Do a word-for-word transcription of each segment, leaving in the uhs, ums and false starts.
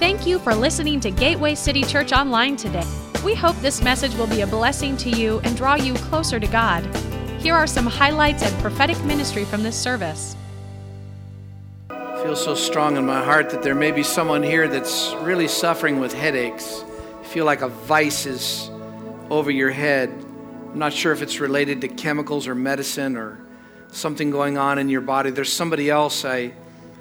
Thank you for listening to Gateway City Church Online today. We hope this message will be a blessing to you and draw you closer to God. Here are some highlights and prophetic ministry from this service. I feel so strong in my heart that there may be someone here that's really suffering with headaches. I feel like a vice is over your head. I'm not sure if it's related to chemicals or medicine or something going on in your body. There's somebody else, I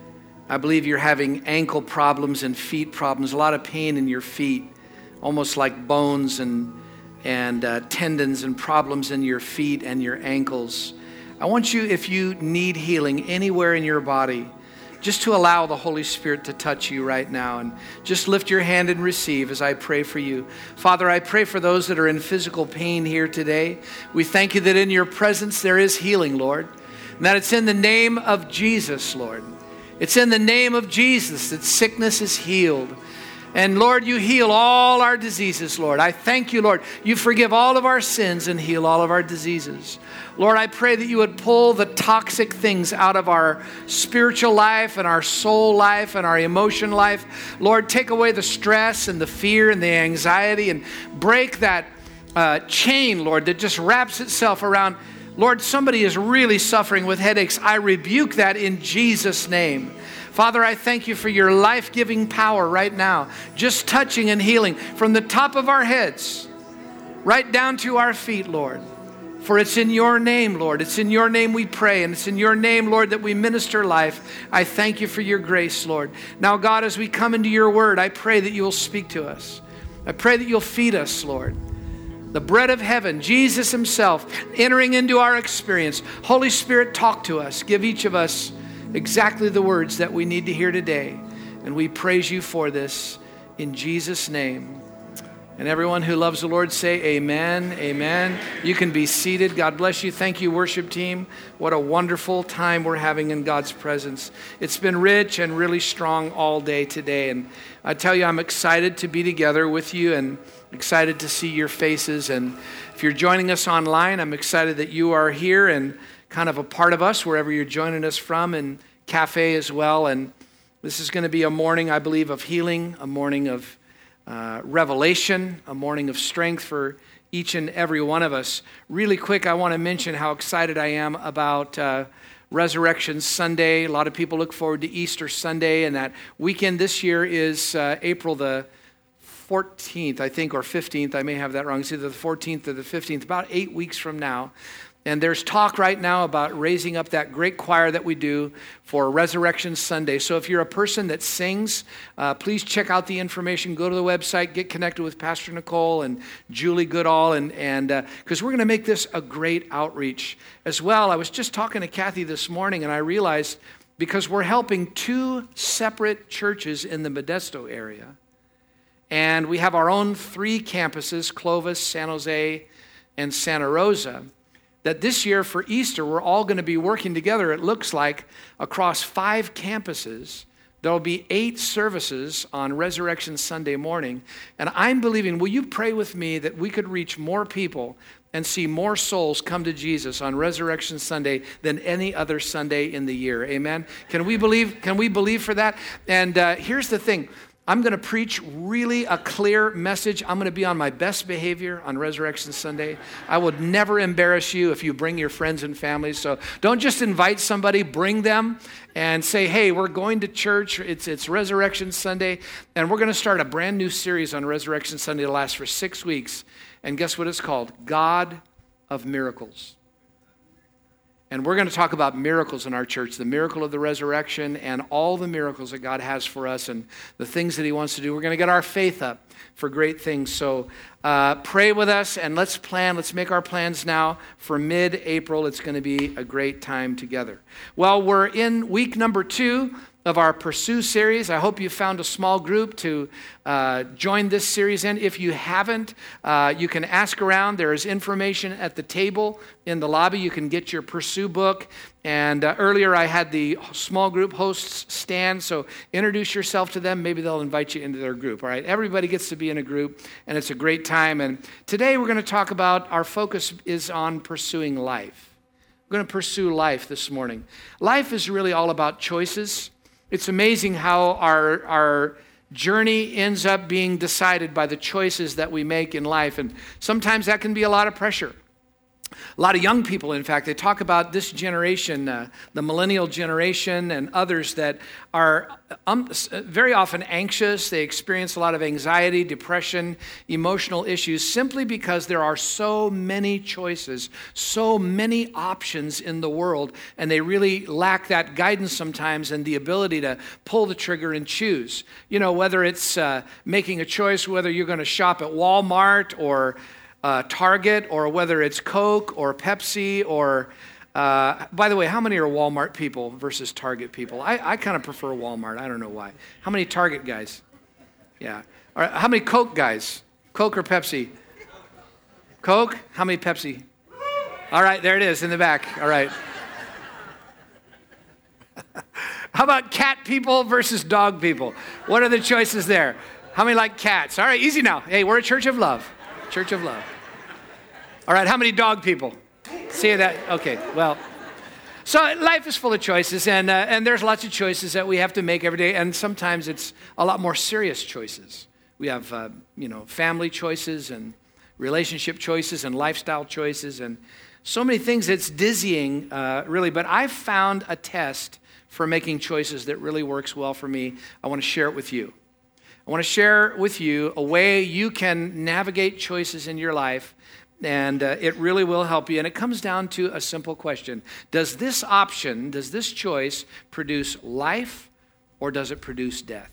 I believe you're having ankle problems and feet problems, a lot of pain in your feet, almost like bones and and uh, tendons and problems in your feet and your ankles. I want you, if you need healing anywhere in your body, just to allow the Holy Spirit to touch you right now, and just lift your hand and receive as I pray for you. Father, I pray for those that are in physical pain here today. We thank you that in your presence there is healing, Lord, and that it's in the name of Jesus, Lord. It's in the name of Jesus that sickness is healed. And Lord, you heal all our diseases, Lord. I thank you, Lord. You forgive all of our sins and heal all of our diseases. Lord, I pray that you would pull the toxic things out of our spiritual life and our soul life and our emotion life. Lord, take away the stress and the fear and the anxiety and break that uh, chain, Lord, that just wraps itself around. Lord, somebody is really suffering with headaches. I rebuke that in Jesus' name. Father, I thank you for your life-giving power right now, just touching and healing from the top of our heads right down to our feet, Lord. For it's in your name, Lord. It's in your name we pray, and it's in your name, Lord, that we minister life. I thank you for your grace, Lord. Now, God, as we come into your word, I pray that you will speak to us. I pray that you'll feed us, Lord. The bread of heaven, Jesus himself, entering into our experience. Holy Spirit, talk to us. Give each of us exactly the words that we need to hear today. And we praise you for this in Jesus' name. And everyone who loves the Lord say amen, amen. You can be seated. God bless you. Thank you, worship team. What a wonderful time we're having in God's presence. It's been rich and really strong all day today. And I tell you, I'm excited to be together with you and excited to see your faces. And if you're joining us online, I'm excited that you are here and kind of a part of us wherever you're joining us from, and cafe as well. And this is going to be a morning, I believe, of healing, a morning of uh, revelation, a morning of strength for each and every one of us. Really quick, I want to mention how excited I am about uh, Resurrection Sunday. A lot of people look forward to Easter Sunday, and that weekend this year is uh, April the fourteenth, I think, or fifteenth. I may have that wrong. It's either the fourteenth or the fifteenth, about eight weeks from now. And there's talk right now about raising up that great choir that we do for Resurrection Sunday. So if you're a person that sings, uh, please check out the information. Go to the website, get connected with Pastor Nicole and Julie Goodall, and and because uh, we're going to make this a great outreach as well. I was just talking to Kathy this morning, and I realized because we're helping two separate churches in the Modesto area, and we have our own three campuses, Clovis, San Jose, and Santa Rosa, that this year for Easter, we're all going to be working together, it looks like, across five campuses. There will be eight services on Resurrection Sunday morning. And I'm believing, will you pray with me that we could reach more people and see more souls come to Jesus on Resurrection Sunday than any other Sunday in the year? Amen? Can we believe, can we believe for that? And uh, here's the thing. I'm going to preach really a clear message. I'm going to be on my best behavior on Resurrection Sunday. I would never embarrass you if you bring your friends and families. So don't just invite somebody, bring them and say, hey, we're going to church. It's it's Resurrection Sunday. And we're going to start a brand new series on Resurrection Sunday to last for six weeks. And guess what it's called? God of Miracles. And we're going to talk about miracles in our church, the miracle of the resurrection and all the miracles that God has for us and the things that he wants to do. We're going to get our faith up for great things. So uh, pray with us and let's plan. Let's make our plans now for mid-April. It's going to be a great time together. Well, we're in week number two of our Pursue series. I hope you found a small group to uh, join this series in. If you haven't, uh, you can ask around. There is information at the table in the lobby. You can get your Pursue book. And uh, earlier I had the small group hosts stand, so introduce yourself to them. Maybe they'll invite you into their group, all right? Everybody gets to be in a group, and it's a great time. And today we're going to talk about, our focus is on pursuing life. We're going to pursue life this morning. Life is really all about choices. It's amazing how our, our journey ends up being decided by the choices that we make in life. And sometimes that can be a lot of pressure. A lot of young people, in fact, they talk about this generation, uh, the millennial generation and others that are um, very often anxious. They experience a lot of anxiety, depression, emotional issues simply because there are so many choices, so many options in the world, and they really lack that guidance sometimes and the ability to pull the trigger and choose. You know, whether it's uh, making a choice, whether you're going to shop at Walmart or Uh, Target, or whether it's Coke or Pepsi, or, uh, by the way, how many are Walmart people versus Target people? I, I kind of prefer Walmart. I don't know why. How many Target guys? Yeah. All right, how many Coke guys? Coke or Pepsi? Coke? How many Pepsi? All right, there it is in the back. All right. How about cat people versus dog people? What are the choices there? How many like cats? All right, easy now. Hey, we're a church of love. Church of love. All right, how many dog people? See that? Okay, well. So life is full of choices, and uh, and there's lots of choices that we have to make every day, and sometimes it's a lot more serious choices. We have, uh, you know, family choices and relationship choices and lifestyle choices and so many things. It's dizzying, uh, really, but I've found a test for making choices that really works well for me. I want to share it with you. I want to share with you a way you can navigate choices in your life, and uh, it really will help you. And it comes down to a simple question. Does this option, does this choice produce life, or does it produce death?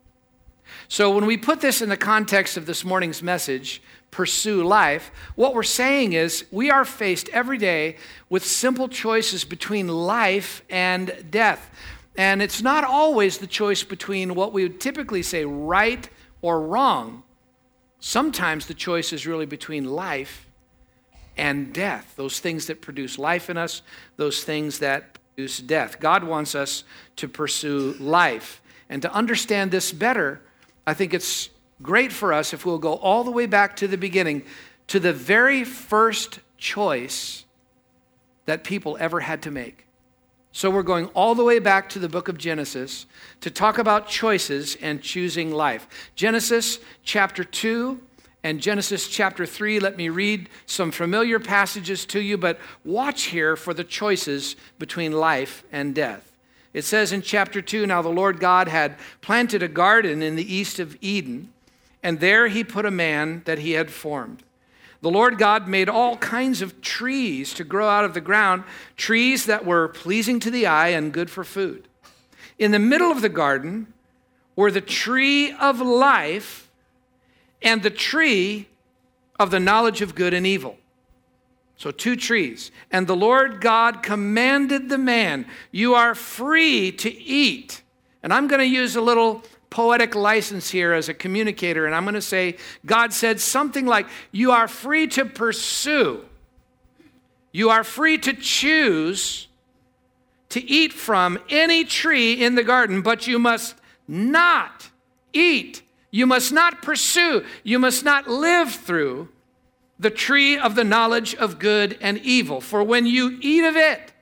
So when we put this in the context of this morning's message, pursue life, what we're saying is we are faced every day with simple choices between life and death. And it's not always the choice between what we would typically say right or wrong. Sometimes the choice is really between life and death, those things that produce life in us, those things that produce death. God wants us to pursue life. And to understand this better, I think it's great for us if we'll go all the way back to the beginning, to the very first choice that people ever had to make. So we're going all the way back to the book of Genesis to talk about choices and choosing life. Genesis chapter two and Genesis chapter three. Let me read some familiar passages to you, but watch here for the choices between life and death. It says in chapter two, now the Lord God had planted a garden in the east of Eden, and there he put a man that he had formed. The Lord God made all kinds of trees to grow out of the ground, trees that were pleasing to the eye and good for food. In the middle of the garden were the tree of life and the tree of the knowledge of good and evil. So two trees. And the Lord God commanded the man, you are free to eat. And I'm going to use a little poetic license here as a communicator, and I'm going to say God said something like, you are free to pursue, you are free to choose to eat from any tree in the garden, but you must not eat, you must not pursue, you must not live through the tree of the knowledge of good and evil. For when you eat of it,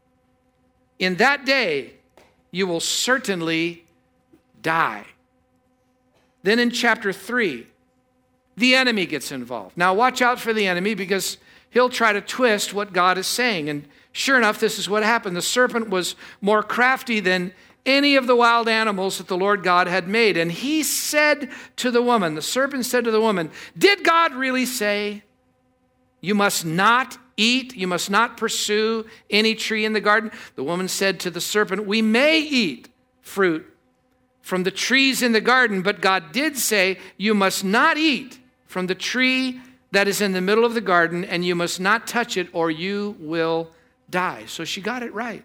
in that day you will certainly die. Then in chapter three, the enemy gets involved. Now watch out for the enemy, because he'll try to twist what God is saying. And sure enough, this is what happened. The serpent was more crafty than any of the wild animals that the Lord God had made. And he said to the woman, the serpent said to the woman, did God really say you must not eat, you must not pursue any tree in the garden? The woman said to the serpent, we may eat fruit from the trees in the garden, but God did say, you must not eat from the tree that is in the middle of the garden, and you must not touch it, or you will die. So she got it right.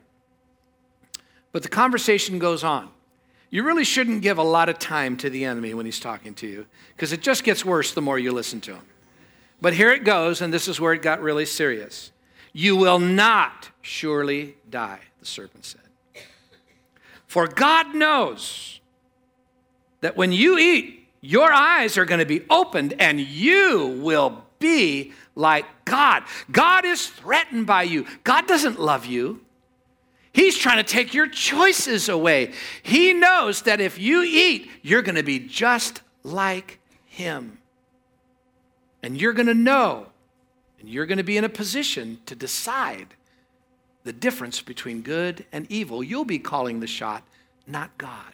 But the conversation goes on. You really shouldn't give a lot of time to the enemy when he's talking to you, because it just gets worse the more you listen to him. But here it goes, and this is where it got really serious. You will not surely die, the serpent said. For God knows that when you eat, your eyes are going to be opened and you will be like God. God is threatened by you. God doesn't love you. He's trying to take your choices away. He knows that if you eat, you're going to be just like him. And you're going to know, and you're going to be in a position to decide the difference between good and evil. You'll be calling the shot, not God.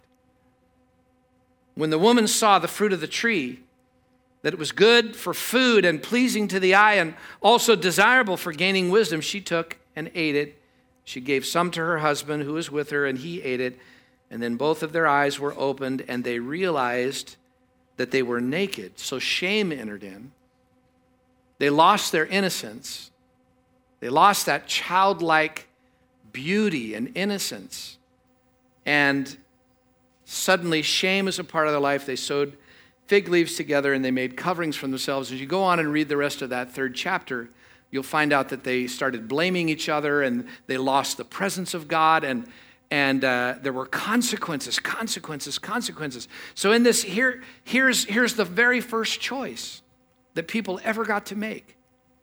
When the woman saw the fruit of the tree, that it was good for food and pleasing to the eye and also desirable for gaining wisdom, she took and ate it. She gave some to her husband who was with her, and he ate it. And then both of their eyes were opened, and they realized that they were naked. So shame entered in. They lost their innocence. They lost that childlike beauty and innocence. And suddenly shame is a part of their life. They sewed fig leaves together and they made coverings for themselves. As you go on and read the rest of that third chapter, you'll find out that they started blaming each other and they lost the presence of God, and and uh, there were consequences, consequences, consequences. So in this, here, here's, here's the very first choice that people ever got to make.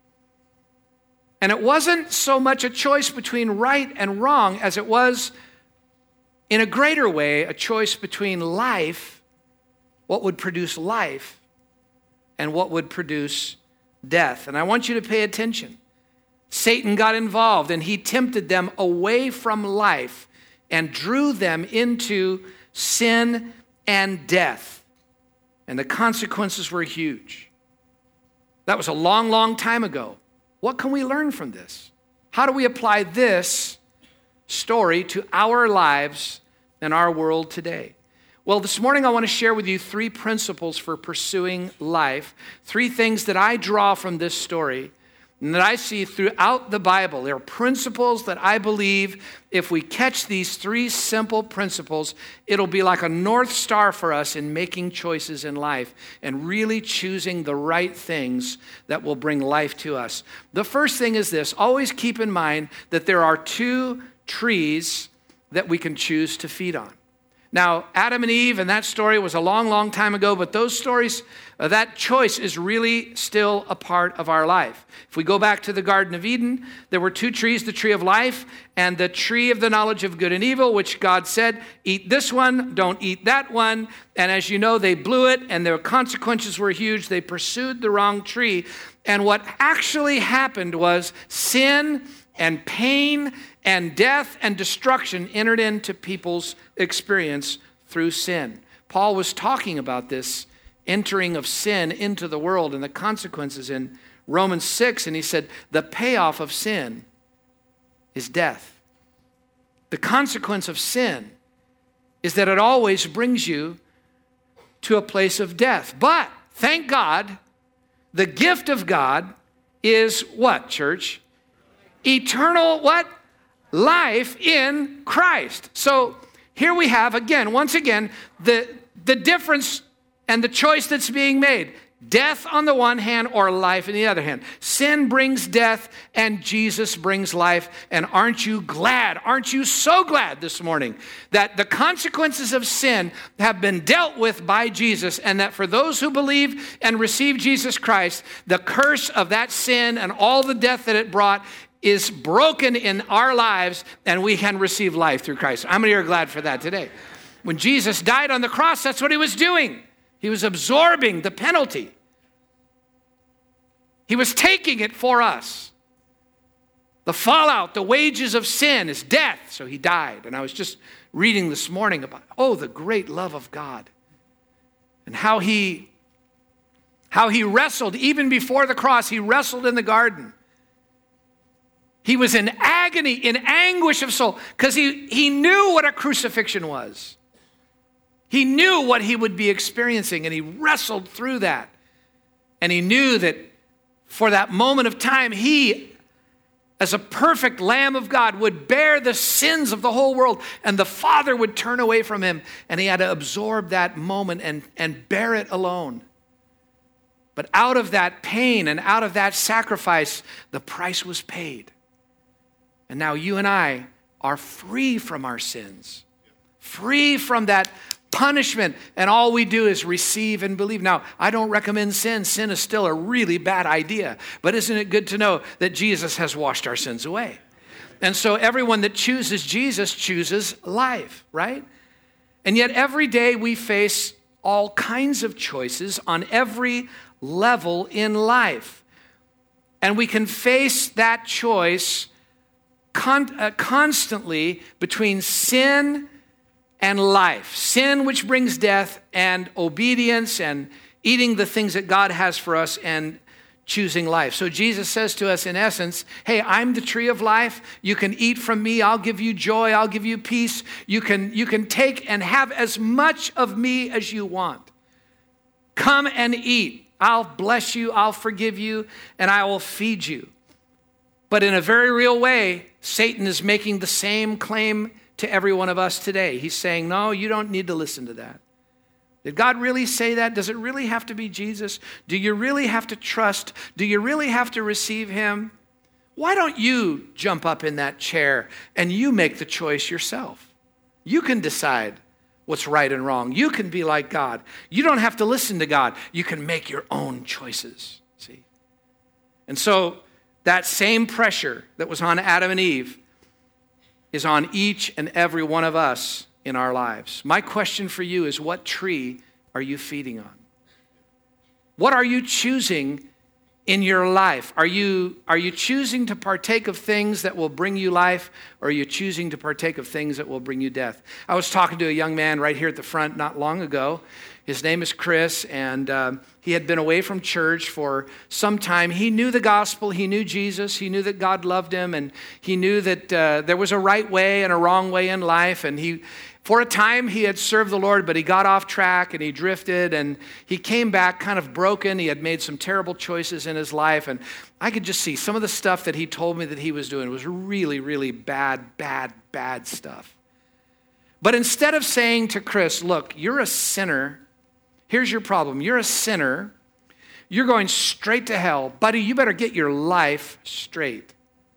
And it wasn't so much a choice between right and wrong as it was, in a greater way, a choice between life, what would produce life, and what would produce death. And I want you to pay attention. Satan got involved and he tempted them away from life and drew them into sin and death. And the consequences were huge. That was a long, long time ago. What can we learn from this? How do we apply this story to our lives and our world today? Well, this morning I want to share with you three principles for pursuing life, three things that I draw from this story and that I see throughout the Bible. There are principles that I believe if we catch these three simple principles, it'll be like a North Star for us in making choices in life and really choosing the right things that will bring life to us. The first thing is this: always keep in mind that there are two trees that we can choose to feed on. Now, Adam and Eve and that story was a long, long time ago, but those stories, uh, that choice is really still a part of our life. If we go back to the Garden of Eden, there were two trees, the tree of life and the tree of the knowledge of good and evil, which God said, eat this one, don't eat that one. And as you know, they blew it and their consequences were huge. They pursued the wrong tree. And what actually happened was sin and pain and death and destruction entered into people's experience through sin. Paul was talking about this entering of sin into the world and the consequences in Romans six, and he said, the payoff of sin is death. The consequence of sin is that it always brings you to a place of death. But, thank God, the gift of God is what, church? Eternal what? Life in Christ. So here we have, again, once again, the, the difference and the choice that's being made. Death on the one hand or life on the other hand. Sin brings death and Jesus brings life. And aren't you glad, aren't you so glad this morning that the consequences of sin have been dealt with by Jesus, and that for those who believe and receive Jesus Christ, the curse of that sin and all the death that it brought is broken in our lives, and we can receive life through Christ. How many are glad for that today? When Jesus died on the cross, that's what he was doing. He was absorbing the penalty. He was taking it for us. The fallout, the wages of sin is death, so he died. And I was just reading this morning about, oh, the great love of God and how he, how he wrestled, even before the cross, he wrestled in the garden. He was in agony, in anguish of soul, because he, he knew what a crucifixion was. He knew what he would be experiencing, and he wrestled through that. And he knew that for that moment of time, he, as a perfect Lamb of God, would bear the sins of the whole world, and the Father would turn away from him, and he had to absorb that moment and, and bear it alone. But out of that pain and out of that sacrifice, the price was paid. And now you and I are free from our sins, free from that punishment, and all we do is receive and believe. Now, I don't recommend sin. Sin is still a really bad idea, but isn't it good to know that Jesus has washed our sins away? And so everyone that chooses Jesus chooses life, right? And yet every day we face all kinds of choices on every level in life. And we can face that choice con- uh, constantly between sin and life. Sin, which brings death, and obedience and eating the things that God has for us and choosing life. So Jesus says to us in essence, hey, I'm the tree of life. You can eat from me. I'll give you joy. I'll give you peace. You can, you can take and have as much of me as you want. Come and eat. I'll bless you. I'll forgive you. And I will feed you. But in a very real way, Satan is making the same claim to every one of us today. He's saying, no, you don't need to listen to that. Did God really say that? Does it really have to be Jesus? Do you really have to trust? Do you really have to receive him? Why don't you jump up in that chair and you make the choice yourself? You can decide what's right and wrong. You can be like God. You don't have to listen to God. You can make your own choices, see? And so that same pressure that was on Adam and Eve is on each and every one of us in our lives. My question for you is, what tree are you feeding on? What are you choosing in your life? Are you, are you choosing to partake of things that will bring you life, or are you choosing to partake of things that will bring you death? I was talking to a young man right here at the front not long ago. His name is Chris, and um, he had been away from church for some time. He knew the gospel. He knew Jesus. He knew that God loved him, and he knew that uh, there was a right way and a wrong way in life. And he, for a time, he had served the Lord, but he got off track and he drifted, and he came back kind of broken. He had made some terrible choices in his life, and I could just see some of the stuff that he told me that he was doing was really, really bad, bad, bad stuff. But instead of saying to Chris, look, you're a sinner. Here's your problem. You're a sinner. You're going straight to hell. Buddy, you better get your life straight.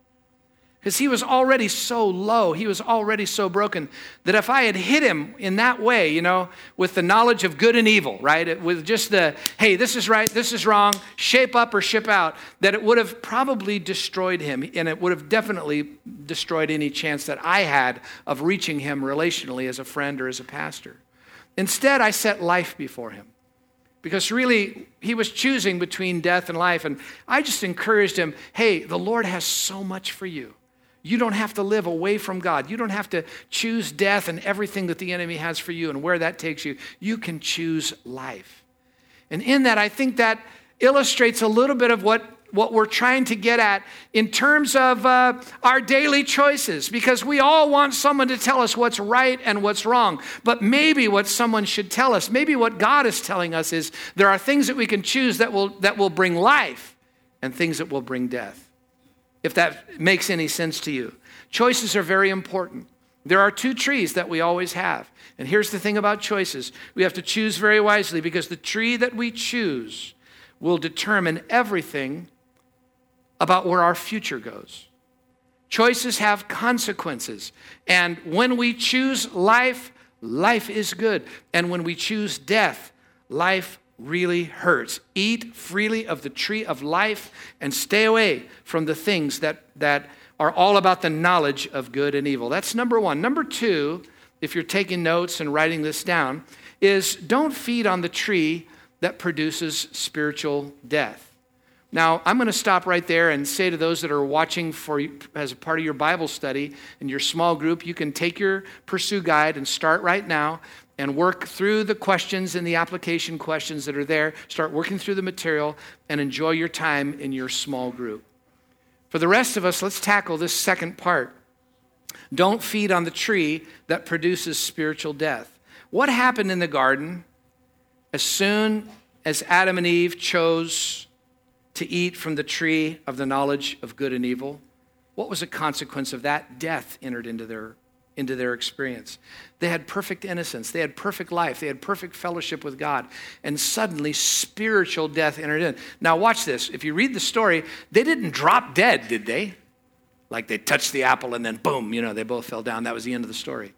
Because he was already so low. He was already so broken that if I had hit him in that way, you know, with the knowledge of good and evil, right? With just the, hey, this is right, this is wrong, shape up or ship out, that it would have probably destroyed him. And it would have definitely destroyed any chance that I had of reaching him relationally as a friend or as a pastor. Instead, I set life before him, because really he was choosing between death and life. And I just encouraged him, hey, the Lord has so much for you. You don't have to live away from God. You don't have to choose death and everything that the enemy has for you and where that takes you. You can choose life. And in that, I think that illustrates a little bit of what what we're trying to get at in terms of uh, our daily choices, because we all want someone to tell us what's right and what's wrong. But maybe what someone should tell us, maybe what God is telling us is there are things that we can choose that will that will bring life and things that will bring death. If that makes any sense to you. Choices are very important. There are two trees that we always have. And here's the thing about choices. We have to choose very wisely, because the tree that we choose will determine everything about where our future goes. Choices have consequences. And when we choose life, life is good. And when we choose death, life really hurts. Eat freely of the tree of life and stay away from the things that, that are all about the knowledge of good and evil. That's number one. Number two, if you're taking notes and writing this down, is don't feed on the tree that produces spiritual death. Now, I'm going to stop right there and say to those that are watching for as a part of your Bible study in your small group, you can take your Pursue Guide and start right now and work through the questions and the application questions that are there. Start working through the material and enjoy your time in your small group. For the rest of us, let's tackle this second part. Don't feed on the tree that produces spiritual death. What happened in the garden as soon as Adam and Eve chose to eat from the tree of the knowledge of good and evil? What was the consequence of that? Death entered into their, into their experience. They had perfect innocence. They had perfect life. They had perfect fellowship with God. And suddenly spiritual death entered in. Now watch this. If you read the story, they didn't drop dead, did they? Like they touched the apple and then boom, you know, they both fell down. That was the end of the story.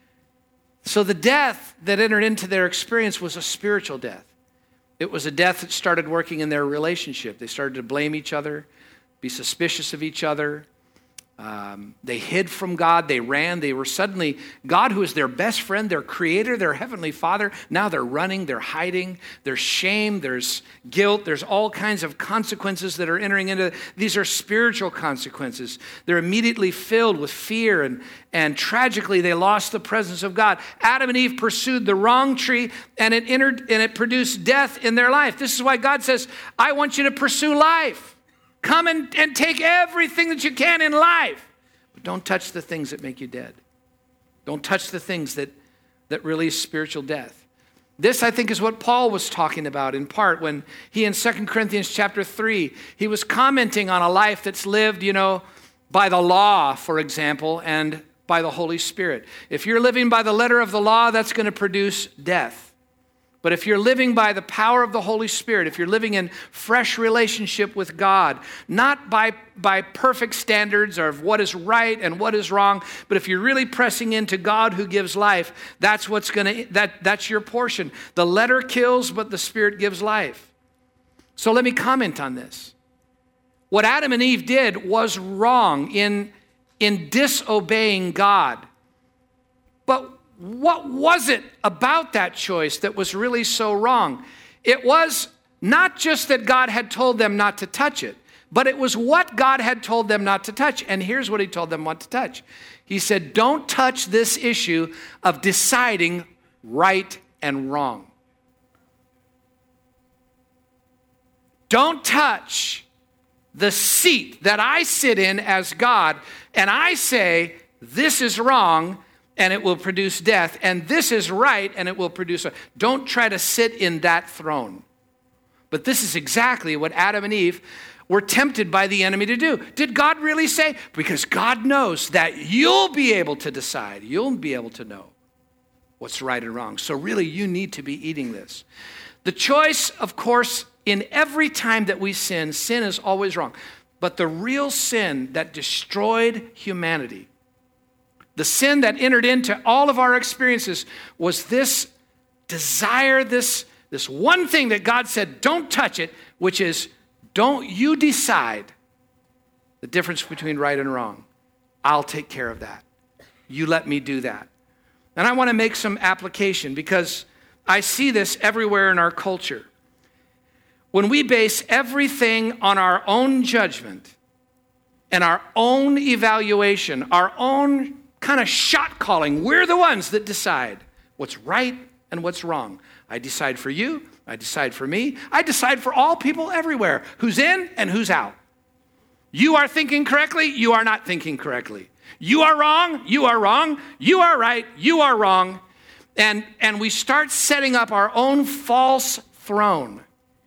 So the death that entered into their experience was a spiritual death. It was a death that started working in their relationship. They started to blame each other, be suspicious of each other. Um, they hid from God. They ran. They were suddenly, God, who is their best friend, their creator, their heavenly father, now they're running, they're hiding. There's shame, there's guilt, there's all kinds of consequences that are entering into. These are spiritual consequences. They're immediately filled with fear, and, and tragically they lost the presence of God. Adam and Eve pursued the wrong tree, and it entered and it produced death in their life. This is why God says, I want you to pursue life. Come and, and take everything that you can in life. But don't touch the things that make you dead. Don't touch the things that, that release spiritual death. This, I think, is what Paul was talking about in part when he, in Second Corinthians chapter three, he was commenting on a life that's lived, you know, by the law, for example, and by the Holy Spirit. If you're living by the letter of the law, that's going to produce death. But if you're living by the power of the Holy Spirit, if you're living in fresh relationship with God, not by, by perfect standards of what is right and what is wrong, but if you're really pressing into God who gives life, that's what's going to, that, that's your portion. The letter kills, but the Spirit gives life. So let me comment on this. What Adam and Eve did was wrong in, in disobeying God. But what was it about that choice that was really so wrong? It was not just that God had told them not to touch it, but it was what God had told them not to touch. And here's what he told them not to touch. He said, don't touch this issue of deciding right and wrong. Don't touch the seat that I sit in as God, and I say, this is wrong, and it will produce death, and this is right, and it will produce. Don't try to sit in that throne. But this is exactly what Adam and Eve were tempted by the enemy to do. Did God really say? Because God knows that you'll be able to decide. You'll be able to know what's right and wrong. So really, you need to be eating this. The choice, of course, in every time that we sin, sin is always wrong. But the real sin that destroyed humanity, the sin that entered into all of our experiences, was this desire, this, this one thing that God said, don't touch it, which is, don't you decide the difference between right and wrong. I'll take care of that. You let me do that. And I want to make some application because I see this everywhere in our culture. When we base everything on our own judgment and our own evaluation, our own kind of shot calling, we're the ones that decide what's right and what's wrong. I decide for you, I decide for me, I decide for all people everywhere, who's in and who's out. You are thinking correctly, you are not thinking correctly. You are wrong, you are wrong, you are right, you are wrong. And, and we start setting up our own false throne,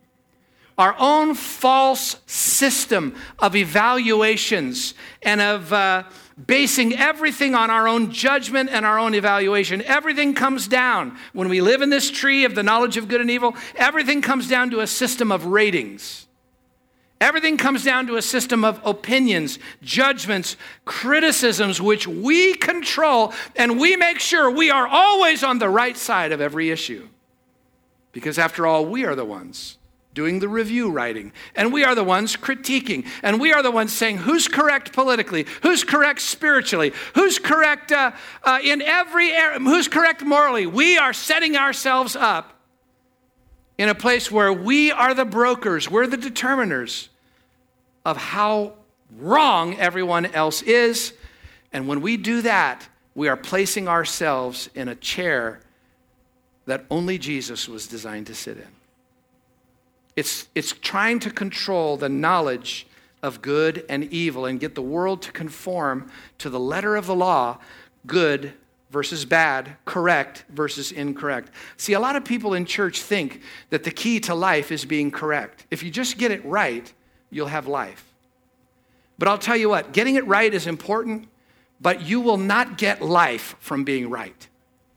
our own false system of evaluations and of uh, basing everything on our own judgment and our own evaluation. Everything comes down. When we live in this tree of the knowledge of good and evil, everything comes down to a system of ratings. Everything comes down to a system of opinions, judgments, criticisms, which we control, and we make sure we are always on the right side of every issue. Because after all, we are the ones doing the review writing, and we are the ones critiquing, and we are the ones saying who's correct politically, who's correct spiritually, who's correct uh, uh, in every area, who's correct morally. We are setting ourselves up in a place where we are the brokers, we're the determiners of how wrong everyone else is. And when we do that, we are placing ourselves in a chair that only Jesus was designed to sit in. It's, it's trying to control the knowledge of good and evil and get the world to conform to the letter of the law, good versus bad, correct versus incorrect. See, a lot of people in church think that the key to life is being correct. If you just get it right, you'll have life. But I'll tell you what, getting it right is important, but you will not get life from being right.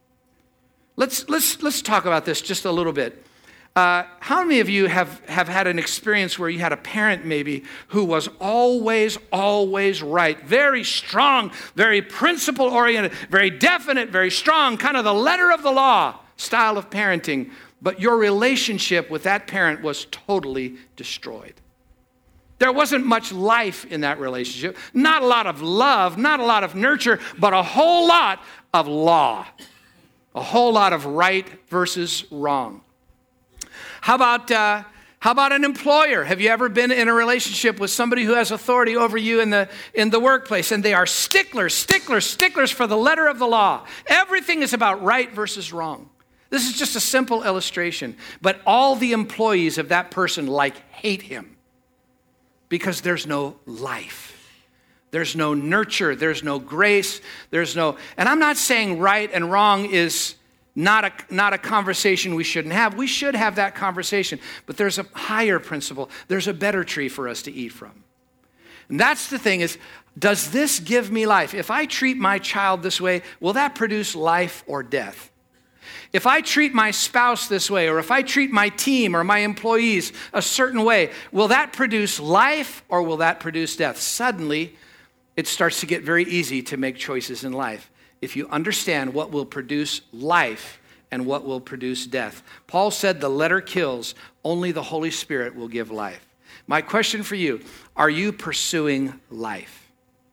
Let's, let's, let's talk about this just a little bit. Uh, how many of you have, have had an experience where you had a parent maybe who was always, always right? Very strong, very principle-oriented, very definite, very strong, kind of the letter of the law style of parenting. But your relationship with that parent was totally destroyed. There wasn't much life in that relationship. Not a lot of love, not a lot of nurture, but a whole lot of law. A whole lot of right versus wrong. How about uh, how about an employer? Have you ever been in a relationship with somebody who has authority over you in the in the workplace, and they are sticklers, sticklers, sticklers for the letter of the law? Everything is about right versus wrong. This is just a simple illustration, but all the employees of that person like hate him. Because there's no life. There's no nurture. There's no grace. There's no, and I'm not saying right and wrong is not a, not a conversation we shouldn't have. We should have that conversation. But there's a higher principle. There's a better tree for us to eat from. And that's the thing is, does this give me life? If I treat my child this way, will that produce life or death? If I treat my spouse this way, or if I treat my team or my employees a certain way, will that produce life or will that produce death? Suddenly, it starts to get very easy to make choices in life if you understand what will produce life and what will produce death. Paul said the letter kills, only the Holy Spirit will give life. My question for you, are you pursuing life?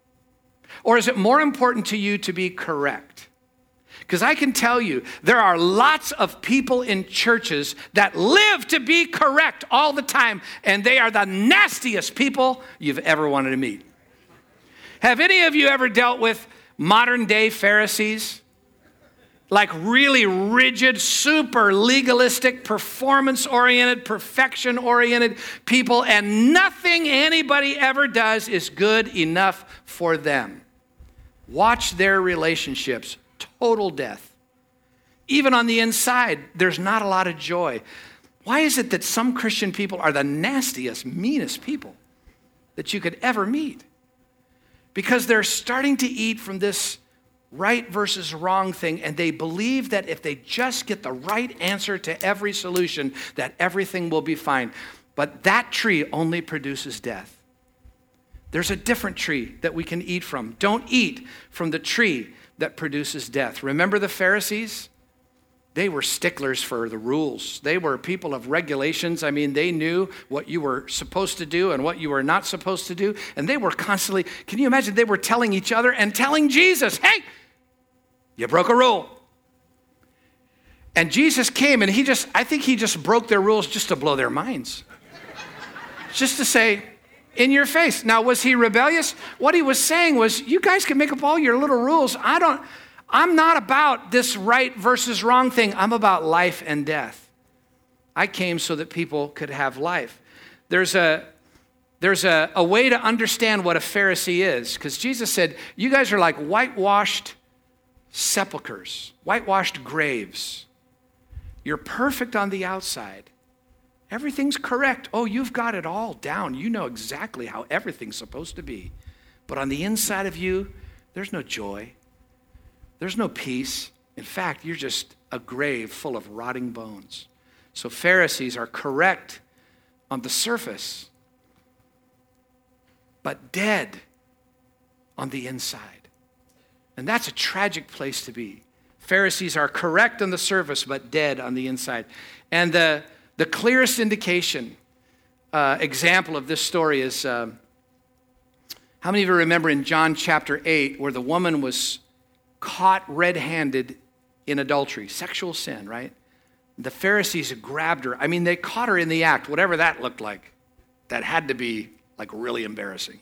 Or is it more important to you to be correct? Because I can tell you, there are lots of people in churches that live to be correct all the time, and they are the nastiest people you've ever wanted to meet. Have any of you ever dealt with modern day Pharisees? Like really rigid, super legalistic, performance-oriented, perfection-oriented people, and nothing anybody ever does is good enough for them. Watch their relationships. Total death. Even on the inside, there's not a lot of joy. Why is it that some Christian people are the nastiest, meanest people that you could ever meet? Because they're starting to eat from this right versus wrong thing, and they believe that if they just get the right answer to every solution, that everything will be fine. But that tree only produces death. There's a different tree that we can eat from. Don't eat from the tree that produces death. Remember the Pharisees? They were sticklers for the rules. They were people of regulations. I mean, they knew what you were supposed to do and what you were not supposed to do. And they were constantly, can you imagine, they were telling each other and telling Jesus, hey, you broke a rule. And Jesus came and he just, I think he just broke their rules just to blow their minds. Just to say, in your face. Now, was he rebellious? What he was saying was, you guys can make up all your little rules. I don't, I'm not about this right versus wrong thing. I'm about life and death. I came so that people could have life. There's a, there's a, a way to understand what a Pharisee is, because Jesus said, you guys are like whitewashed sepulchers, whitewashed graves. You're perfect on the outside. Everything's correct. Oh, you've got it all down. You know exactly how everything's supposed to be. But on the inside of you, there's no joy. There's no peace. In fact, you're just a grave full of rotting bones. So Pharisees are correct on the surface, but dead on the inside. And that's a tragic place to be. Pharisees are correct on the surface, but dead on the inside. And the The clearest indication, uh, example of this story is, uh, how many of you remember in John chapter eight where the woman was caught red-handed in adultery, sexual sin, right? The Pharisees grabbed her. I mean, they caught her in the act, whatever that looked like. That had to be like really embarrassing.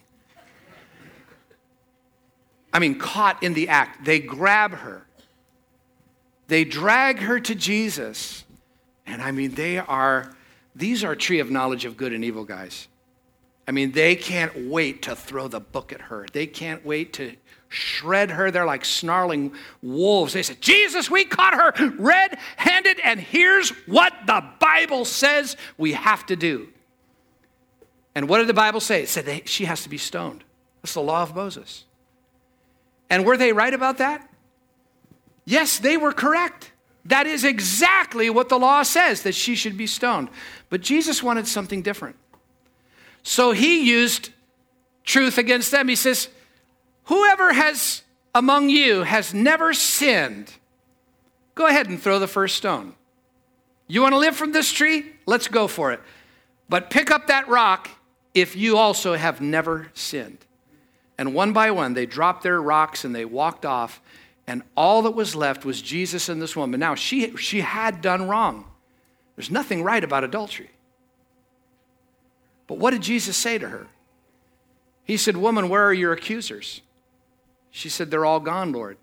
I mean, caught in the act. They grab her. They drag her to Jesus. And I mean, they are, these are tree of knowledge of good and evil guys. I mean, they can't wait to throw the book at her. They can't wait to shred her. They're like snarling wolves. They said, Jesus, we caught her red-handed, and here's what the Bible says we have to do. And what did the Bible say? It said they, she has to be stoned. That's the law of Moses. And were they right about that? Yes, they were correct. That is exactly what the law says, that she should be stoned. But Jesus wanted something different. So he used truth against them. He says, whoever has among you has never sinned, go ahead and throw the first stone. You want to live from this tree? Let's go for it. But pick up that rock if you also have never sinned. And one by one, they dropped their rocks and they walked off. And all that was left was Jesus and this woman. Now, she, she had done wrong. There's nothing right about adultery. But what did Jesus say to her? He said, woman, where are your accusers? She said, they're all gone, Lord.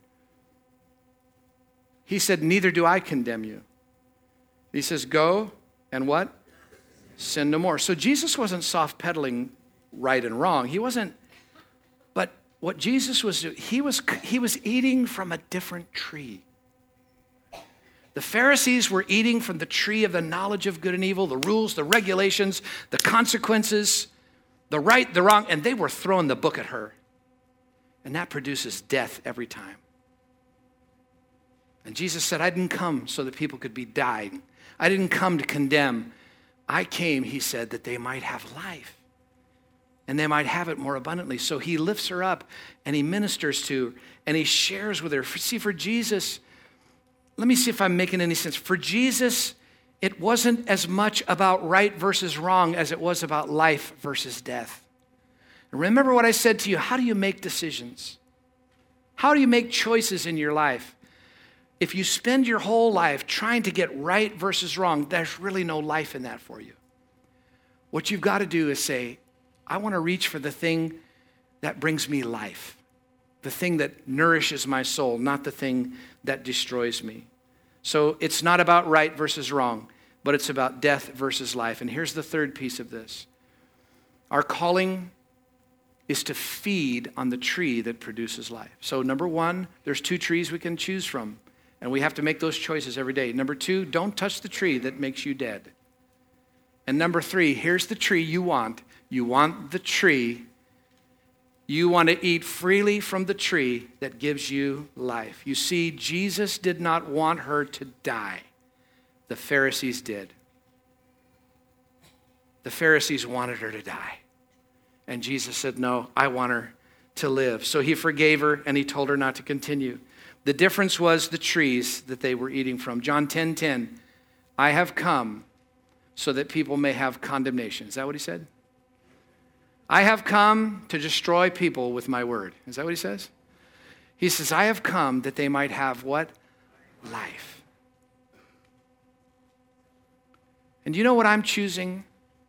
He said, neither do I condemn you. He says, go and what? Sin no more. So Jesus wasn't soft-pedaling right and wrong. He wasn't, but what Jesus was doing, he was, he was eating from a different tree. The Pharisees were eating from the tree of the knowledge of good and evil, the rules, the regulations, the consequences, the right, the wrong, and they were throwing the book at her. And that produces death every time. And Jesus said, I didn't come so that people could be dying. I didn't come to condemn. I came, he said, that they might have life. And they might have it more abundantly. So he lifts her up and he ministers to her and he shares with her. See, for Jesus, let me see if I'm making any sense. For Jesus, it wasn't as much about right versus wrong as it was about life versus death. And remember what I said to you. How do you make decisions? How do you make choices in your life? If you spend your whole life trying to get right versus wrong, there's really no life in that for you. What you've got to do is say, I want to reach for the thing that brings me life, the thing that nourishes my soul, not the thing that destroys me. So it's not about right versus wrong, but it's about death versus life. And here's the third piece of this. Our calling is to feed on the tree that produces life. So number one, there's two trees we can choose from. And we have to make those choices every day. Number two, don't touch the tree that makes you dead. And number three, here's the tree you want. You want the tree. You want to eat freely from the tree that gives you life. You see, Jesus did not want her to die. The Pharisees did. The Pharisees wanted her to die. And Jesus said, no, I want her to live. So he forgave her and he told her not to continue. The difference was the trees that they were eating from. John ten ten, I have come so that people may have condemnation. Is that what he said? I have come to destroy people with my word. Is that what he says? He says, I have come that they might have what? Life. And you know what I'm choosing?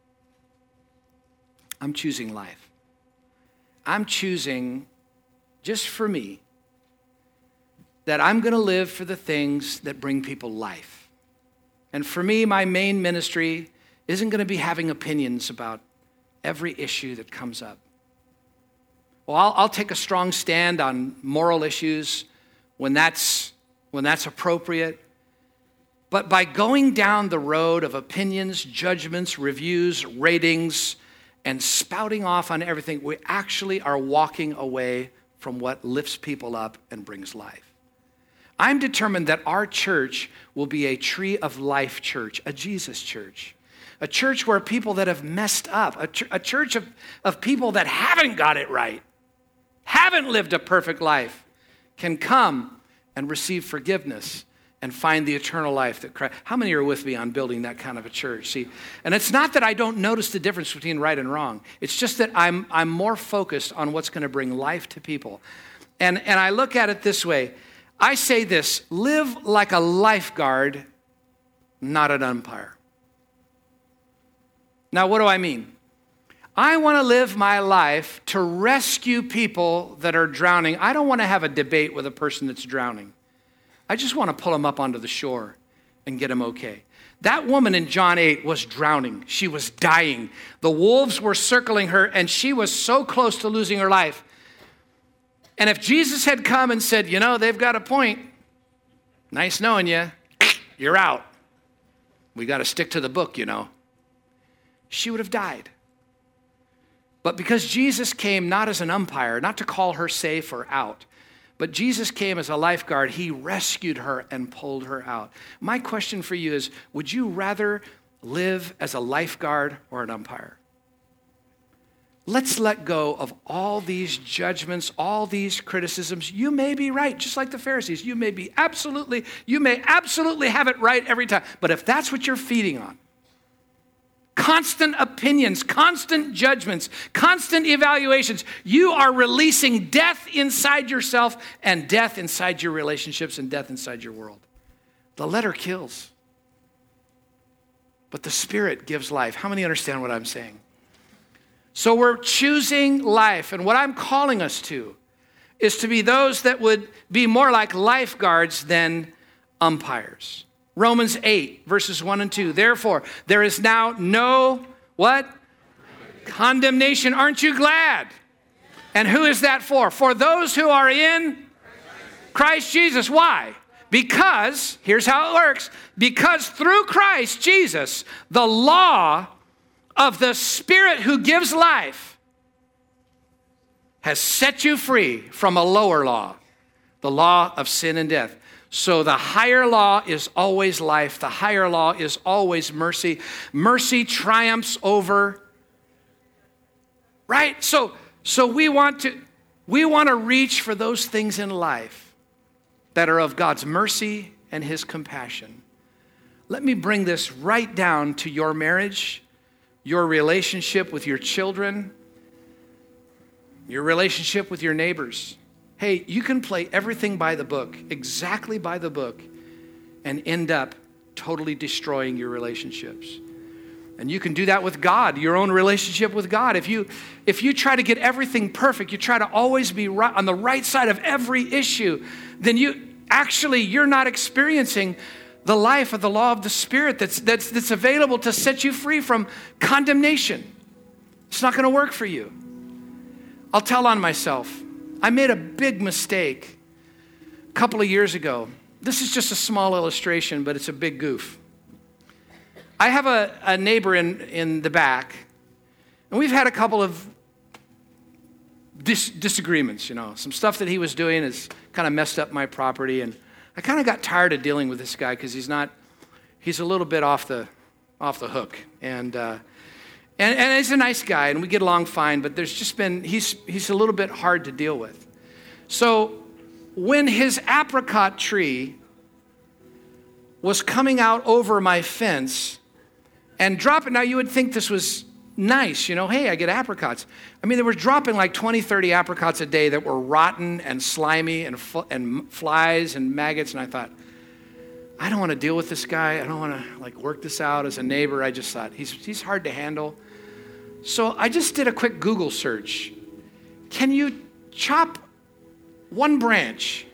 I'm choosing life. I'm choosing, just for me, that I'm going to live for the things that bring people life. And for me, my main ministry isn't going to be having opinions about every issue that comes up. Well, I'll, I'll take a strong stand on moral issues when that's, when that's appropriate. But by going down the road of opinions, judgments, reviews, ratings, and spouting off on everything, we actually are walking away from what lifts people up and brings life. I'm determined that our church will be a tree of life church, a Jesus church, a church where people that have messed up, a, ch- a church of, of people that haven't got it right, haven't lived a perfect life, can come and receive forgiveness and find the eternal life that Christ. How many are with me on building that kind of a church? See, and it's not that I don't notice the difference between right and wrong. It's just that I'm I'm more focused on what's going to bring life to people. And, and I look at it this way. I say this, live like a lifeguard, not an umpire. Now, what do I mean? I want to live my life to rescue people that are drowning. I don't want to have a debate with a person that's drowning. I just want to pull them up onto the shore and get them okay. That woman in John eight was drowning. She was dying. The wolves were circling her, and she was so close to losing her life. And if Jesus had come and said, you know, they've got a point. Nice knowing you. You're out. We got to stick to the book, you know. She would have died. But because Jesus came not as an umpire, not to call her safe or out, but Jesus came as a lifeguard, he rescued her and pulled her out. My question for you is, would you rather live as a lifeguard or an umpire? Let's let go of all these judgments, all these criticisms. You may be right, just like the Pharisees. You may be absolutely, you may absolutely have it right every time. But if that's what you're feeding on, constant opinions, constant judgments, constant evaluations. You are releasing death inside yourself and death inside your relationships and death inside your world. The letter kills, but the Spirit gives life. How many understand what I'm saying? So we're choosing life, and what I'm calling us to is to be those that would be more like lifeguards than umpires. Romans eight, verses one and two. Therefore, there is now no, what? Condemnation. Aren't you glad? And who is that for? For those who are in Christ Jesus. Why? Because, here's how it works. Because through Christ Jesus, the law of the Spirit who gives life has set you free from a lower law, the law of sin and death. So the higher law is always life. The higher law is always mercy. Mercy triumphs over, right? So, so we want to, we want to reach for those things in life that are of God's mercy and his compassion. Let me bring this right down to your marriage, your relationship with your children, your relationship with your neighbors. Hey, you can play everything by the book, exactly by the book, and end up totally destroying your relationships. And you can do that with God, your own relationship with God. If you if you try to get everything perfect, you try to always be right on the right side of every issue, then you actually you're not experiencing the life of the law of the Spirit that's that's that's available to set you free from condemnation. It's not going to work for you. I'll tell on myself. I made a big mistake a couple of years ago. This is just a small illustration, but it's a big goof. I have a, a neighbor in, in the back, and we've had a couple of dis- disagreements, you know. Some stuff that he was doing has kind of messed up my property, and I kind of got tired of dealing with this guy because he's not, he's a little bit off the off the hook. And uh And, and he's a nice guy, and we get along fine, but there's just been, he's he's a little bit hard to deal with. So when his apricot tree was coming out over my fence and dropping, now you would think this was nice, you know, hey, I get apricots. I mean, they were dropping like twenty, thirty apricots a day that were rotten and slimy and, and flies and maggots, and I thought, I don't want to deal with this guy. I don't want to like work this out as a neighbor. I just thought, he's he's hard to handle. So I just did a quick Google search. Can you chop one branch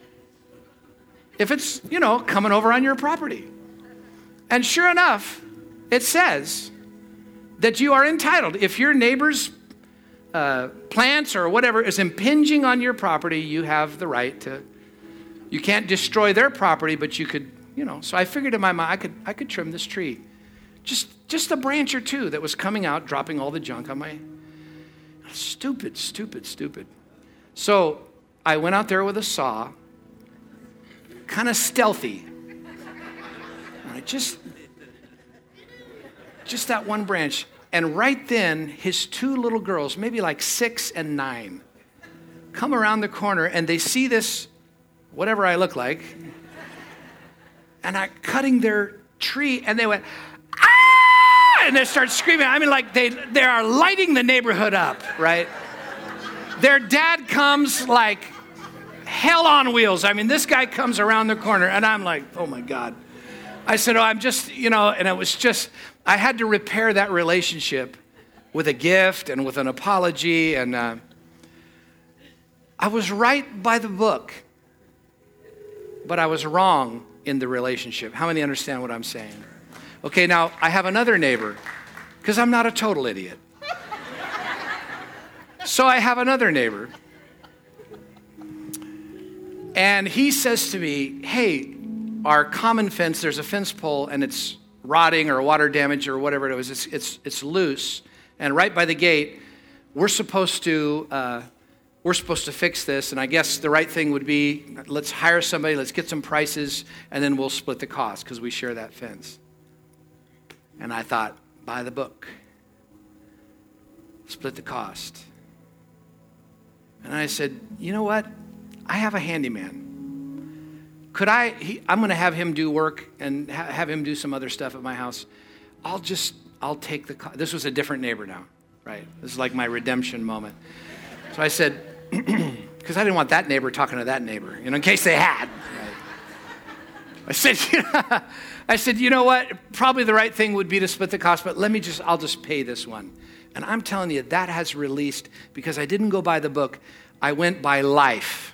if it's, you know, coming over on your property? And sure enough, it says that you are entitled. If your neighbor's uh, plants or whatever is impinging on your property, you have the right to, you can't destroy their property, but you could, you know. So I figured in my mind, I could I could trim this tree. Just, just a branch or two that was coming out, dropping all the junk on my, stupid, stupid, stupid. So I went out there with a saw, kind of stealthy. And I just, just that one branch. And right then, his two little girls, maybe like six and nine, come around the corner and they see this, whatever I look like, and I'm cutting their tree, and they went, and they start screaming. I mean, like they, they are lighting the neighborhood up, right? Their dad comes like hell on wheels. I mean, this guy comes around the corner, and I'm like, oh my God. I said, oh, I'm just, you know, and it was just, I had to repair that relationship with a gift and with an apology. And uh, I was right by the book, but I was wrong in the relationship. How many understand what I'm saying? Okay, now I have another neighbor, because I'm not a total idiot. So I have another neighbor, and he says to me, hey, our common fence, there's a fence pole, and it's rotting or water damage or whatever it was, it's it's it's loose, and right by the gate, we're supposed to uh, we're supposed to fix this, and I guess the right thing would be, let's hire somebody, let's get some prices, and then we'll split the cost because we share that fence. And I thought, by the book, split the cost. And I said, you know what? I have a handyman. Could I, he, I'm going to have him do work and ha- have him do some other stuff at my house. I'll just, I'll take the car. This was a different neighbor now, right? This is like my redemption moment. So I said, because I didn't want that neighbor talking to that neighbor, you know, in case they had. Right? I said, you know, I said, you know what? Probably the right thing would be to split the cost, but let me just, I'll just pay this one. And I'm telling you, that has released, because I didn't go by the book, I went by life.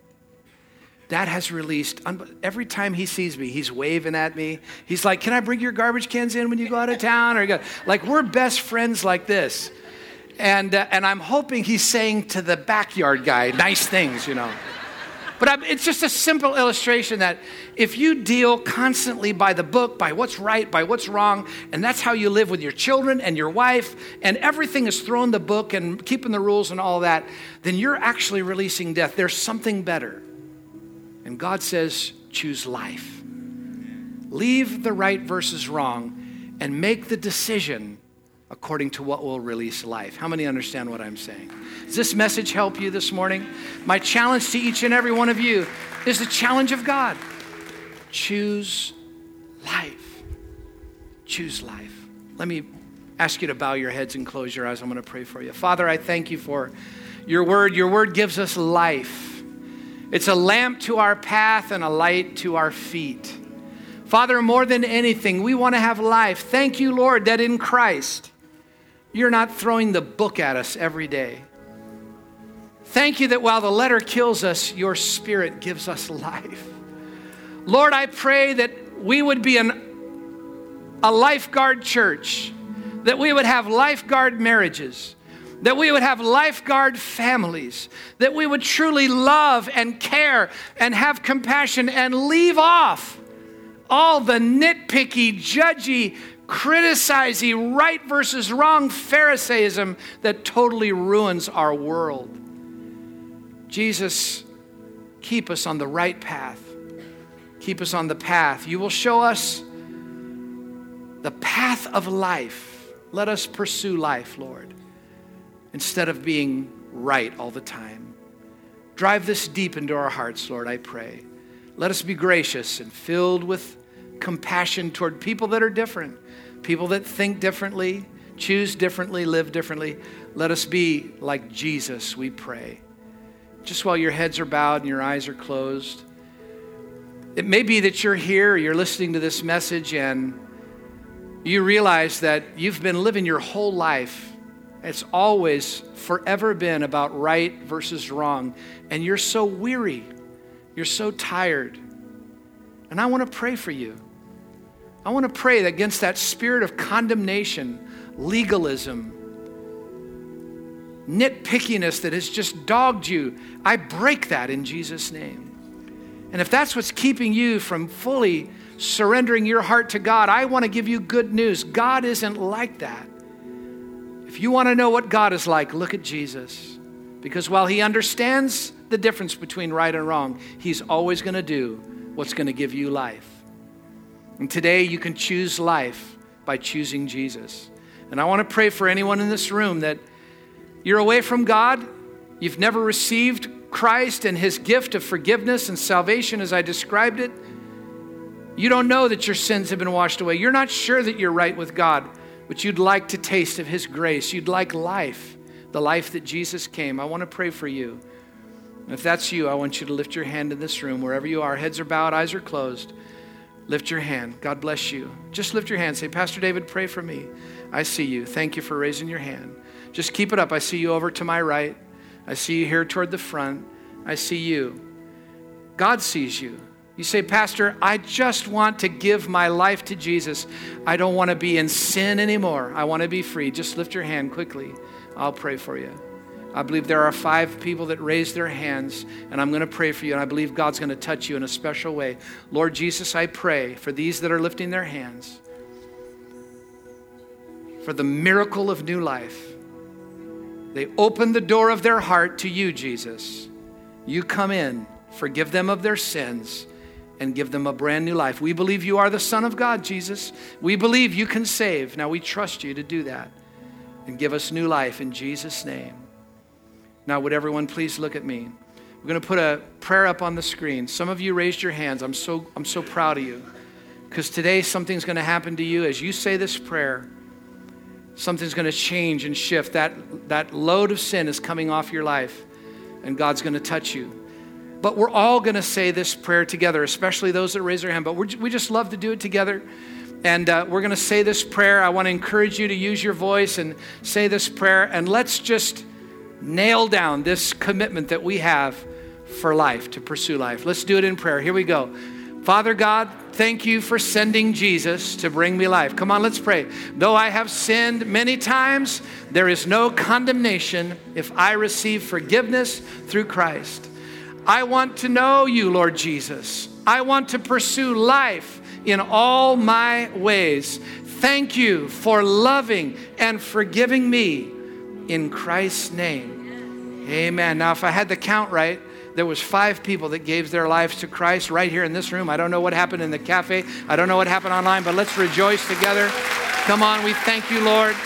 That has released, every time he sees me, he's waving at me. He's like, can I bring your garbage cans in when you go out of town? Or you go, like, we're best friends like this. And uh, and I'm hoping he's saying to the backyard guy nice things, you know. But I'm, it's just a simple illustration that if you deal constantly by the book, by what's right, by what's wrong, and that's how you live with your children and your wife, and everything is thrown the book and keeping the rules and all that, then you're actually releasing death. There's something better. And God says, choose life. Leave the right versus wrong and make the decision according to what will release life. How many understand what I'm saying? Does this message help you this morning? My challenge to each and every one of you is the challenge of God. Choose life. Choose life. Let me ask you to bow your heads and close your eyes. I'm going to pray for you. Father, I thank you for your word. Your word gives us life. It's a lamp to our path and a light to our feet. Father, more than anything, we want to have life. Thank you, Lord, that in Christ, you're not throwing the book at us every day. Thank you that while the letter kills us, your spirit gives us life. Lord, I pray that we would be an, a lifeguard church, that we would have lifeguard marriages, that we would have lifeguard families, that we would truly love and care and have compassion and leave off all the nitpicky, judgy, criticizing, right versus wrong Pharisaism that totally ruins our world. Jesus, keep us on the right path. Keep us on the path. You will show us the path of life. Let us pursue life, Lord, instead of being right all the time. Drive this deep into our hearts, Lord, I pray. Let us be gracious and filled with compassion toward people that are different, people that think differently, choose differently, live differently. Let us be like Jesus, we pray. Just while your heads are bowed and your eyes are closed, it may be that you're here, or you're listening to this message, and you realize that you've been living your whole life. It's always forever been about right versus wrong. And you're so weary. You're so tired. And I want to pray for you. I want to pray against that spirit of condemnation, legalism, nitpickiness that has just dogged you. I break that in Jesus' name. And if that's what's keeping you from fully surrendering your heart to God, I want to give you good news. God isn't like that. If you want to know what God is like, look at Jesus. Because while he understands the difference between right and wrong, he's always going to do what's going to give you life. And today you can choose life by choosing Jesus. And I want to pray for anyone in this room that you're away from God, you've never received Christ and his gift of forgiveness and salvation as I described it. You don't know that your sins have been washed away. You're not sure that you're right with God, but you'd like to taste of his grace. You'd like life, the life that Jesus came. I want to pray for you. And if that's you, I want you to lift your hand in this room, wherever you are. Heads are bowed, eyes are closed. Lift your hand. God bless you. Just lift your hand. Say, Pastor David, pray for me. I see you. Thank you for raising your hand. Just keep it up. I see you over to my right. I see you here toward the front. I see you. God sees you. You say, Pastor, I just want to give my life to Jesus. I don't want to be in sin anymore. I want to be free. Just lift your hand quickly. I'll pray for you. I believe there are five people that raised their hands, and I'm going to pray for you, and I believe God's going to touch you in a special way. Lord Jesus, I pray for these that are lifting their hands, for the miracle of new life. They open the door of their heart to you, Jesus. You come in, forgive them of their sins, and give them a brand new life. We believe you are the Son of God, Jesus. We believe you can save. Now we trust you to do that and give us new life in Jesus' name. Now would everyone please look at me. We're going to put a prayer up on the screen. Some of you raised your hands. I'm so, I'm so proud of you, because today something's going to happen to you as you say this prayer. Something's going to change and shift. That, that load of sin is coming off your life, and God's going to touch you. But we're all going to say this prayer together, especially those that raise their hand. But we're, we just love to do it together. And uh, we're going to say this prayer. I want to encourage you to use your voice and say this prayer. And let's just nail down this commitment that we have for life, to pursue life. Let's do it in prayer. Here we go. Father God, thank you for sending Jesus to bring me life. Come on, let's pray. Though I have sinned many times, there is no condemnation if I receive forgiveness through Christ. I want to know you, Lord Jesus. I want to pursue life in all my ways. Thank you for loving and forgiving me in Christ's name. Amen. Now, if I had the count right, there was five people that gave their lives to Christ right here in this room. I don't know what happened in the cafe. I don't know what happened online, but let's rejoice together. Come on, we thank you, Lord.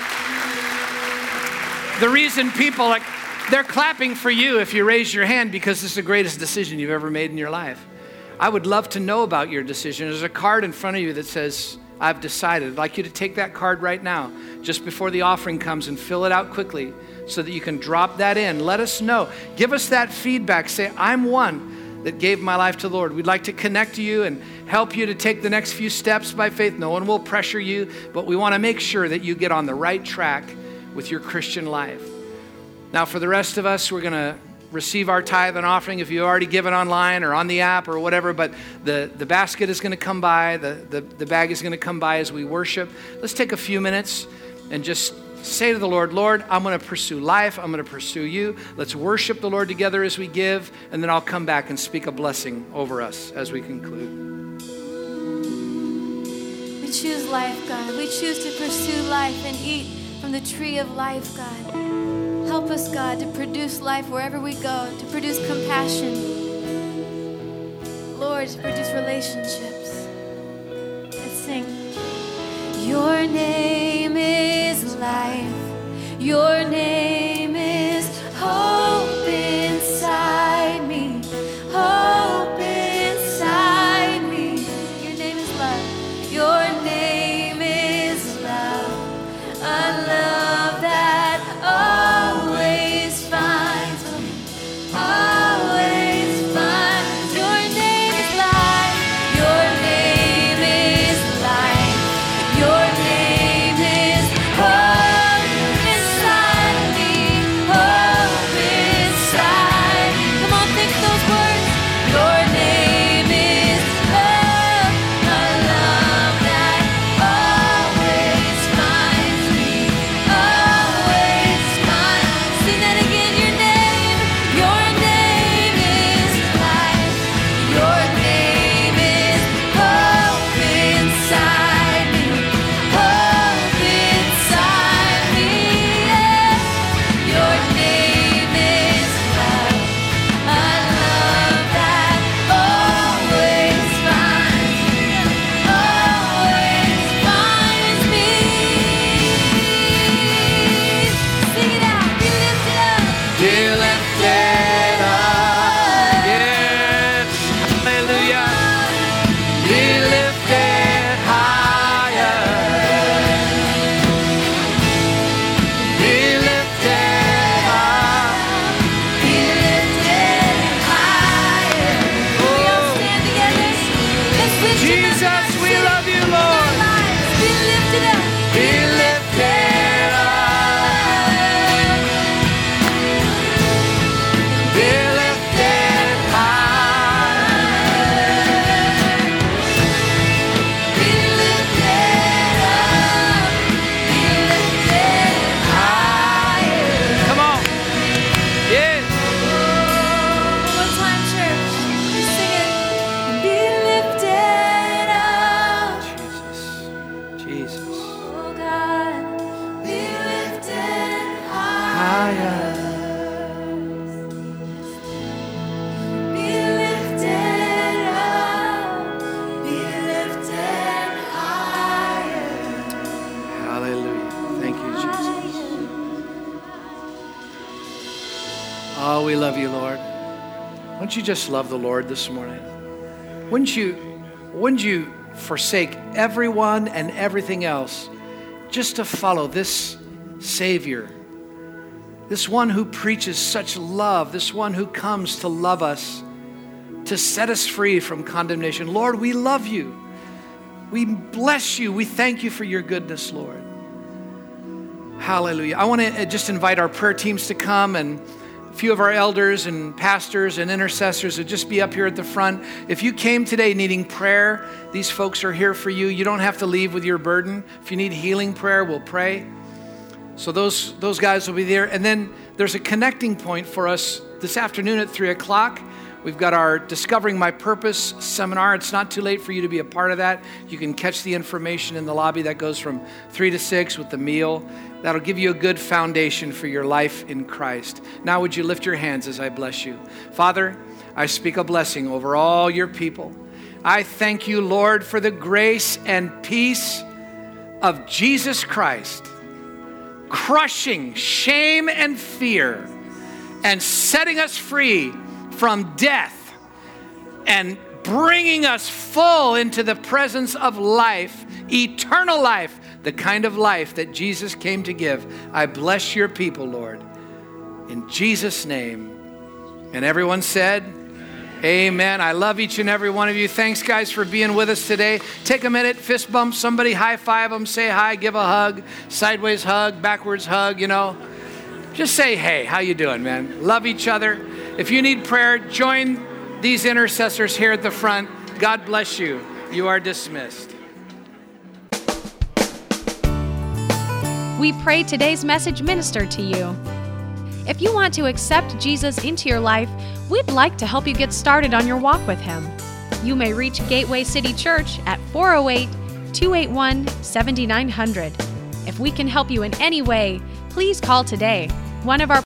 The reason people, like, they're clapping for you if you raise your hand because it's the greatest decision you've ever made in your life. I would love to know about your decision. There's a card in front of you that says, I've decided. I'd like you to take that card right now, just before the offering comes, and fill it out quickly so that you can drop that in. Let us know. Give us that feedback. Say, I'm one that gave my life to the Lord. We'd like to connect to you and help you to take the next few steps by faith. No one will pressure you, but we want to make sure that you get on the right track with your Christian life. Now, for the rest of us, we're going to receive our tithe and offering if you already given online or on the app or whatever, but the, the basket is going to come by, the, the, the bag is going to come by as we worship. Let's take a few minutes and just say to the Lord, Lord, I'm going to pursue life. I'm going to pursue you. Let's worship the Lord together as we give, and then I'll come back and speak a blessing over us as we conclude. We choose life, God. We choose to pursue life and eat from the tree of life, God. Help us, God, to produce life wherever we go, to produce compassion. Lord, to produce relationships. Let's sing. Your name is life. Your name is hope inside me. Hope inside me. Your name is love. Your name is love. A love that always finds me. Always finds. Your name is life. Your name is life. Your name is hope inside me. Hope inside. Come on, think those words. Your name is love. A love that always finds me. Always finds. Sing that again. Your name. Your name is life. Your name is hope inside me. Hope inside me. Yeah. Your name is love. A love that always finds me. Always finds me. Sing it out. Be lifted up. Be lifted up. Yes. Hallelujah. Be lifted higher. Be lifted up. Be lifted higher. We all stand together. Let's lift him up. Jesus, we love you, Lord. Be lifted up. Be lifted up. Be lifted high. Be lifted up. Be lifted higher. Come on. Yes. One more time, church. Just sing it. Be lifted up. Jesus. Jesus. Oh God. Be lifted higher. Be lifted up. Be lifted higher. Hallelujah. Thank you, Jesus. Oh, we love you, Lord. Wouldn't you just love the Lord this morning? Wouldn't you, wouldn't you forsake everyone and everything else just to follow this Savior, this one who preaches such love, this one who comes to love us, to set us free from condemnation. Lord, we love you. We bless you. We thank you for your goodness, Lord. Hallelujah. I want to just invite our prayer teams to come, and a few of our elders and pastors and intercessors would just be up here at the front. If you came today needing prayer, these folks are here for you. You don't have to leave with your burden. If you need healing prayer, we'll pray. So those, those guys will be there. And then there's a connecting point for us this afternoon at three o'clock. We've got our Discovering My Purpose seminar. It's not too late for you to be a part of that. You can catch the information in the lobby. That goes from three to six with the meal. That'll give you a good foundation for your life in Christ. Now would you lift your hands as I bless you. Father, I speak a blessing over all your people. I thank you, Lord, for the grace and peace of Jesus Christ, crushing shame and fear and setting us free from death and bringing us full into the presence of life, eternal life, the kind of life that Jesus came to give. I bless your people, Lord, in Jesus' name. And everyone said, amen. I love each and every one of you. Thanks, guys, for being with us today. Take a minute, fist bump somebody, high five them, say hi, give a hug, sideways hug, backwards hug, you know. Just say, hey, how you doing, man? Love each other. If you need prayer, join these intercessors here at the front. God bless you. You are dismissed. We pray today's message ministered to you. If you want to accept Jesus into your life, we'd like to help you get started on your walk with Him. You may reach Gateway City Church at four oh eight, two eight one, seven nine zero zero. If we can help you in any way, please call today. One of our